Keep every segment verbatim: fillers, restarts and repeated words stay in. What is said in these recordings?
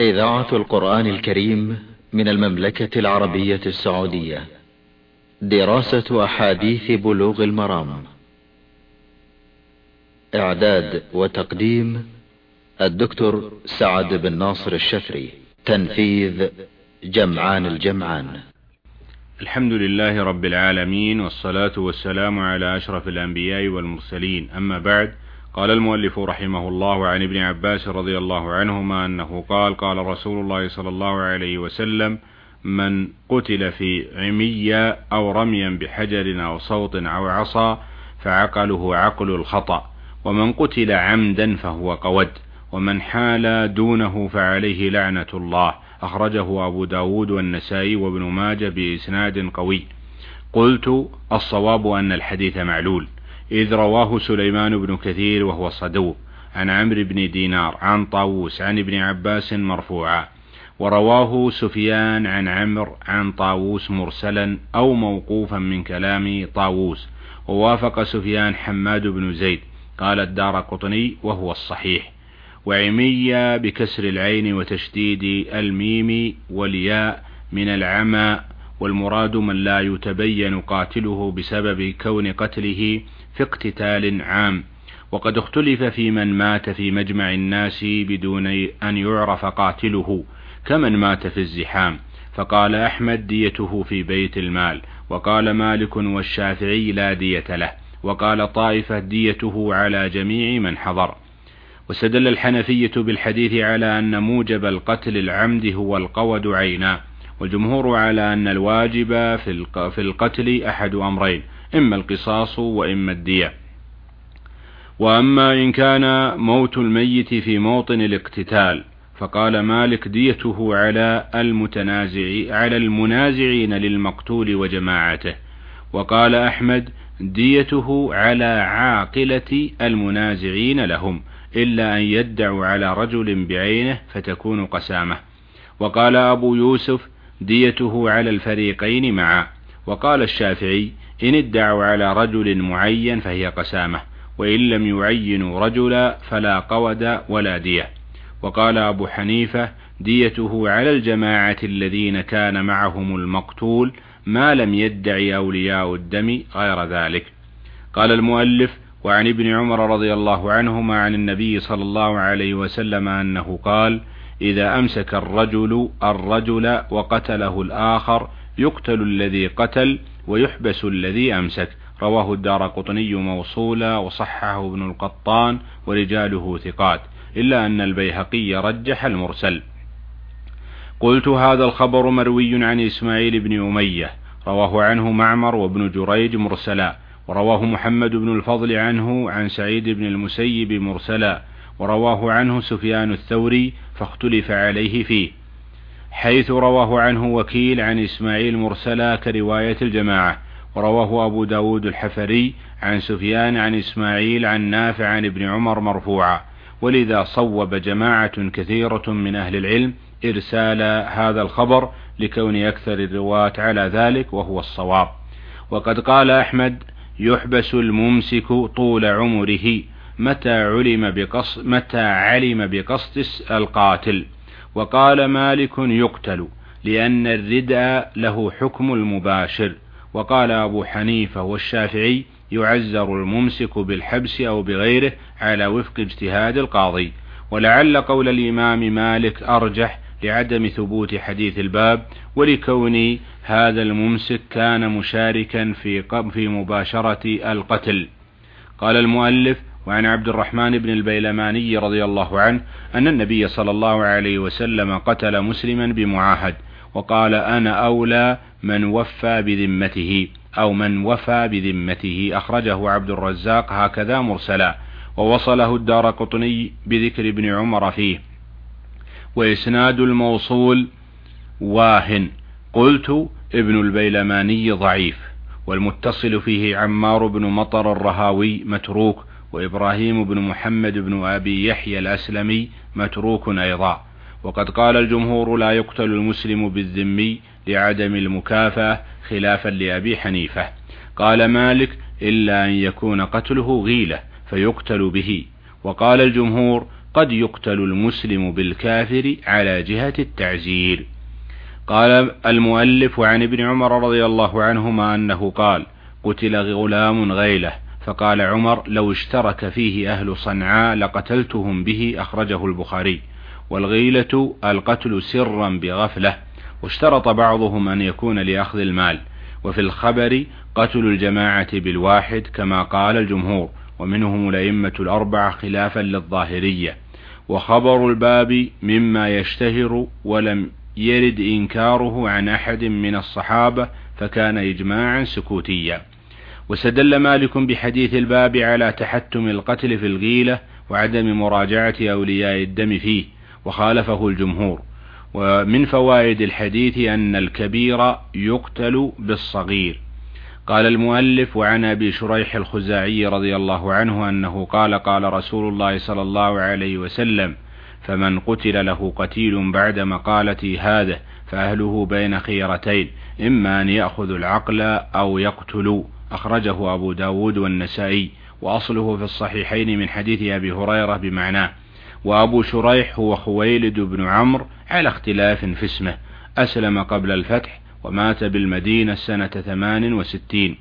إذاعة القرآن الكريم من المملكة العربية السعودية. دراسة أحاديث بلوغ المرام. إعداد وتقديم الدكتور سعد بن ناصر الشفري. تنفيذ جمعان الجمعان. الحمد لله رب العالمين، والصلاة والسلام على أشرف الأنبياء والمرسلين، أما بعد. قال المؤلف رحمه الله عن ابن عباس رضي الله عنهما أنه قال: قال رسول الله صلى الله عليه وسلم: من قتل في عمية أو رميا بحجر أو صوت أو عصا فعقله عقل الخطأ، ومن قتل عمدا فهو قود، ومن حال دونه فعليه لعنة الله. أخرجه أبو داود والنسائي وابن ماجه بإسناد قوي. قلت: الصواب أن الحديث معلول، إذ رواه سليمان بن كثير وهو صدوق عن عمرو بن دينار عن طاووس عن ابن عباس مرفوعا، ورواه سفيان عن عمرو عن طاووس مرسلا أو موقوفا من كلام طاووس، ووافق سفيان حماد بن زيد. قال الدارقطني وهو الصحيح. وعمية بكسر العين وتشديد الميم والياء من العمى، والمراد من لا يتبين قاتله بسبب كون قتله في اقتتال عام. وقد اختلف في من مات في مجمع الناس بدون أن يعرف قاتله، كمن مات في الزحام، فقال أحمد: ديته في بيت المال، وقال مالك والشافعي: لا دية له، وقال طائفة: ديته على جميع من حضر. واستدل الحنفية بالحديث على أن موجب القتل العمد هو القود عينا، والجمهور على أن الواجب في القتل أحد أمرين: إما القصاص وإما الدية. وأما إن كان موت الميت في موطن الاقتتال فقال مالك: ديته على المتنازع على المنازعين للمقتول وجماعته، وقال أحمد: ديته على عاقلة المنازعين لهم، إلا أن يدعوا على رجل بعينه فتكون قسامة. وقال أبو يوسف: ديته على الفريقين معا. وقال الشافعي: إن ادعوا على رجل معين فهي قسامة، وإن لم يعينوا رجلا فلا قود ولا دية. وقال أبو حنيفة: ديته على الجماعة الذين كان معهم المقتول ما لم يدعي أولياء الدم غير ذلك. قال المؤلف: وعن ابن عمر رضي الله عنهما عن النبي صلى الله عليه وسلم أنه قال: إذا أمسك الرجل الرجل وقتله الآخر يقتل الذي قتل ويحبس الذي أمسك. رواه الدارقطني موصولا، وصححه ابن القطان ورجاله ثقات، إلا أن البيهقي رجح المرسل. قلت: هذا الخبر مروي عن إسماعيل بن أمية، رواه عنه معمر وابن جريج مرسلا، ورواه محمد بن الفضل عنه عن سعيد بن المسيب مرسلا، ورواه عنه سفيان الثوري فاختلف عليه فيه، حيث رواه عنه وكيل عن إسماعيل مرسلا كرواية الجماعة. ورواه أبو داود الحفري عن سفيان عن إسماعيل عن نافع عن ابن عمر مرفوعا، ولذا صوب جماعة كثيرة من أهل العلم إرسال هذا الخبر لكون أكثر الرواة على ذلك، وهو الصواب. وقد قال أحمد: يحبس الممسك طول عمره متى علم بقصد, متى علم بقصد القاتل. وقال مالك: يقتل، لأن الردء له حكم المباشر. وقال أبو حنيفة والشافعي: يعزر الممسك بالحبس أو بغيره على وفق اجتهاد القاضي. ولعل قول الإمام مالك أرجح لعدم ثبوت حديث الباب، ولكون هذا الممسك كان مشاركا في في مباشرة القتل. قال المؤلف: وعن عبد الرحمن بن البيلماني رضي الله عنه أن النبي صلى الله عليه وسلم قتل مسلما بمعاهد، وقال: أنا أولى من وفى بذمته أو من وفى بذمته. أخرجه عبد الرزاق هكذا مرسلا، ووصله الدارقطني بذكر ابن عمر فيه، وإسناد الموصول واهن. قلت: ابن البيلماني ضعيف، والمتصل فيه عمار بن مطر الرهاوي متروك، وإبراهيم بن محمد بن أبي يحيى الأسلمي متروك أيضا. وقد قال الجمهور: لا يقتل المسلم بالذمي لعدم المكافأة، خلافا لأبي حنيفة. قال مالك: إلا أن يكون قتله غيلة فيقتل به. وقال الجمهور: قد يقتل المسلم بالكافر على جهة التعزير. قال المؤلف: وعن ابن عمر رضي الله عنهما أنه قال: قتل غلام غيلة، فقال عمر: لو اشترك فيه أهل صنعاء لقتلتهم به. أخرجه البخاري. والغيلة القتل سرا بغفلة، واشترط بعضهم أن يكون لأخذ المال. وفي الخبر قتل الجماعة بالواحد كما قال الجمهور، ومنهم الأئمة الأربعة خلافا للظاهرية. وخبر الباب مما يشتهر ولم يرد إنكاره عن أحد من الصحابة، فكان إجماعا سكوتيا. واستدل مالك بحديث الباب على تحتم القتل في الغيلة وعدم مراجعة أولياء الدم فيه، وخالفه الجمهور. ومن فوائد الحديث أن الكبير يقتل بالصغير. قال المؤلف: وعن أبي شريح الخزاعي رضي الله عنه أنه قال: قال رسول الله صلى الله عليه وسلم: فمن قتل له قتيل بعد مقالتي هذا فأهله بين خيرتين، إما أن يأخذ العقل أو يقتلوا. أخرجه أبو داود والنسائي، وأصله في الصحيحين من حديث أبي هريرة بمعناه. وأبو شريح هو خويلد بن عمرو على اختلاف في اسمه، أسلم قبل الفتح ومات بالمدينة سنة ثمان وستين.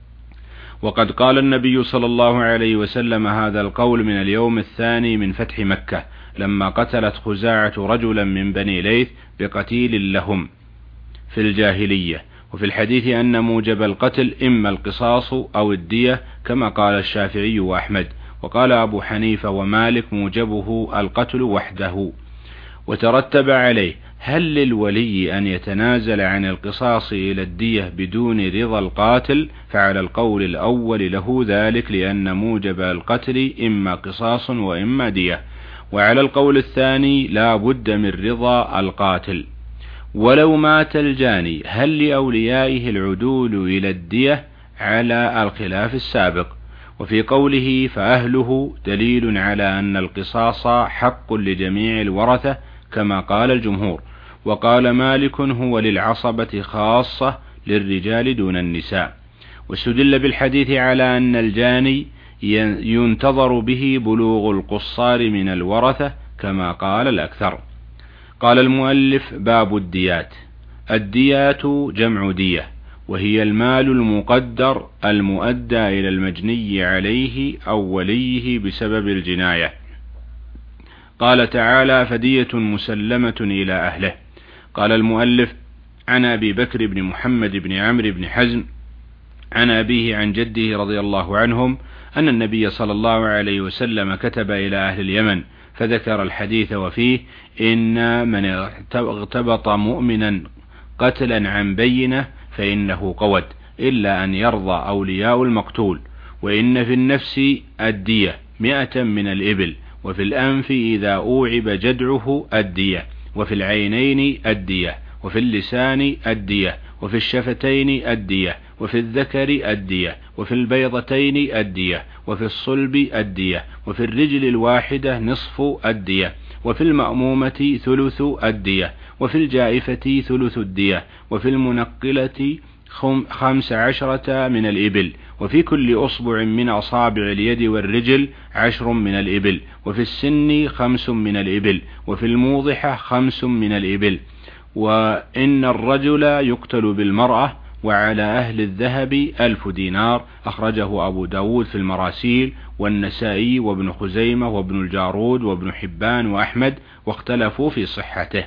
وقد قال النبي صلى الله عليه وسلم هذا القول من اليوم الثاني من فتح مكة، لما قتلت خزاعة رجلا من بني ليث بقتيل لهم في الجاهلية. وفي الحديث أن موجب القتل إما القصاص أو الدية كما قال الشافعي وأحمد. وقال أبو حنيفة ومالك موجبه القتل وحده. وترتب عليه: هل للولي أن يتنازل عن القصاص إلى الدية بدون رضا القاتل؟ فعلى القول الأول له ذلك، لأن موجب القتل إما قصاص وإما دية. وعلى القول الثاني لا بد من رضا القاتل. ولو مات الجاني هل لأوليائه العدول إلى الدية؟ على الخلاف السابق. وفي قوله فأهله دليل على أن القصاص حق لجميع الورثة كما قال الجمهور. وقال مالك: هو للعصبة خاصة للرجال دون النساء. واستدل بالحديث على أن الجاني ينتظر به بلوغ القصار من الورثة كما قال الأكثر. قال المؤلف: باب الديات. الديات جمع دية، وهي المال المقدر المؤدى إلى المجني عليه أو وليه بسبب الجناية. قال تعالى: فدية مسلمة إلى أهله. قال المؤلف: عن أبي بكر بن محمد بن عمرو بن حزم عن أبيه عن جده رضي الله عنهم أن النبي صلى الله عليه وسلم كتب إلى أهل اليمن، فذكر الحديث وفيه: إن من اغتبط مؤمنا قتلا عن بينة فإنه قود، إلا أن يرضى أولياء المقتول. وإن في النفس الدية مئة من الإبل، وفي الأنف إذا أوعب جدعه الدية، وفي العينين الدية، وفي اللسان الدية، وفي الشفتين الدية، وفي الذكر الدية، وفي البيضتين الدية، وفي الصلب الدية، وفي الرجل الواحدة نصف الدية، وفي المأمومة ثلث الدية، وفي الجائفة ثلث الدية، وفي المنقلة خمس عشرة من الإبل، وفي كل أصبع من أصابع اليد والرجل عشر من الإبل، وفي السن خمس من الإبل، وفي الموضحة خمس من الإبل. وإن الرجل يقتل بالمرأة، وعلى أهل الذهب ألف دينار. أخرجه أبو داود في المراسيل، والنسائي وابن خزيمة وابن الجارود وابن حبان وأحمد، واختلفوا في صحته.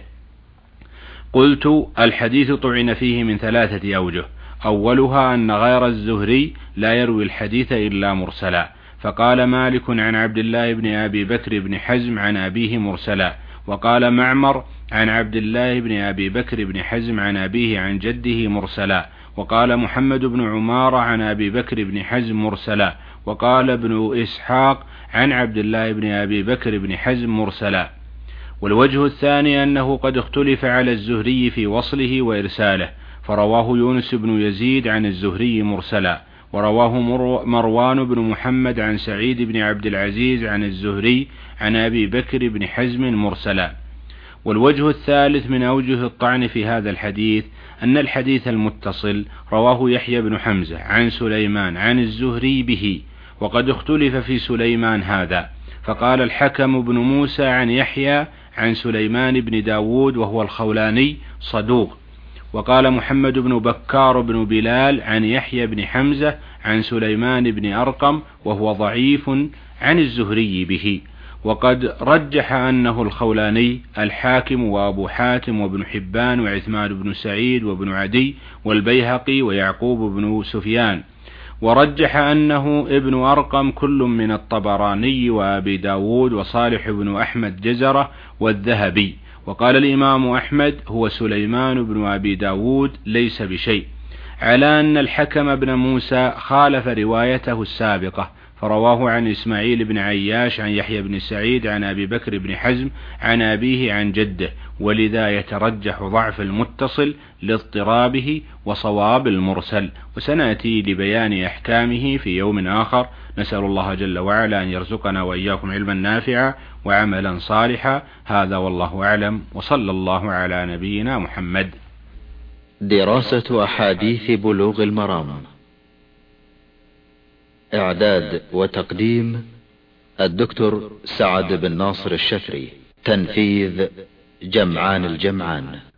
قلت: الحديث طعن فيه من ثلاثة أوجه. أولها أن غير الزهري لا يروي الحديث إلا مرسلا، فقال مالك عن عبد الله بن أبي بكر بن حزم عن أبيه مرسلا، وقال معمر عن عبد الله بن أبي بكر بن حزم عن أبيه عن جده مرسلا، وقال محمد بن عمارة عن أبي بكر بن حزم مرسلا، وقال ابن إسحاق عن عبد الله بن أبي بكر بن حزم مرسلا. والوجه الثاني أنه قد اختلف على الزهري في وصله وإرساله، فرواه يونس بن يزيد عن الزهري مرسلا، ورواه مروان بن محمد عن سعيد بن عبد العزيز عن الزهري عن أبي بكر بن حزم مرسلا. والوجه الثالث من أوجه الطعن في هذا الحديث أن الحديث المتصل رواه يحيى بن حمزة عن سليمان عن الزهري به، وقد اختلف في سليمان هذا، فقال الحكم بن موسى عن يحيى عن سليمان بن داود وهو الخولاني صدوق. وقال محمد بن بكار بن بلال عن يحيى بن حمزة عن سليمان بن أرقم وهو ضعيف عن الزهري به. وقد رجح أنه الخولاني الحاكم وأبو حاتم وابن حبان وعثمان بن سعيد وابن عدي والبيهقي ويعقوب بن سفيان. ورجح أنه ابن أرقم كل من الطبراني وأبي داود وصالح بن أحمد جزرة والذهبي. وقال الإمام أحمد هو سليمان بن أبي داود ليس بشيء، على أن الحكم بن موسى خالف روايته السابقة، فرواه عن إسماعيل بن عياش عن يحيى بن سعيد عن أبي بكر بن حزم عن أبيه عن جده، ولذا يترجح ضعف المتصل لاضطرابه وصواب المرسل، وسنأتي لبيان أحكامه في يوم آخر. نسأل الله جل وعلا أن يرزقنا وإياكم علما نافعا وعملا صالحا. هذا والله أعلم، وصلى الله على نبينا محمد. دراسة أحاديث بلوغ المرام، إعداد وتقديم الدكتور سعد بن ناصر الشفري، تنفيذ جمعان الجمعان.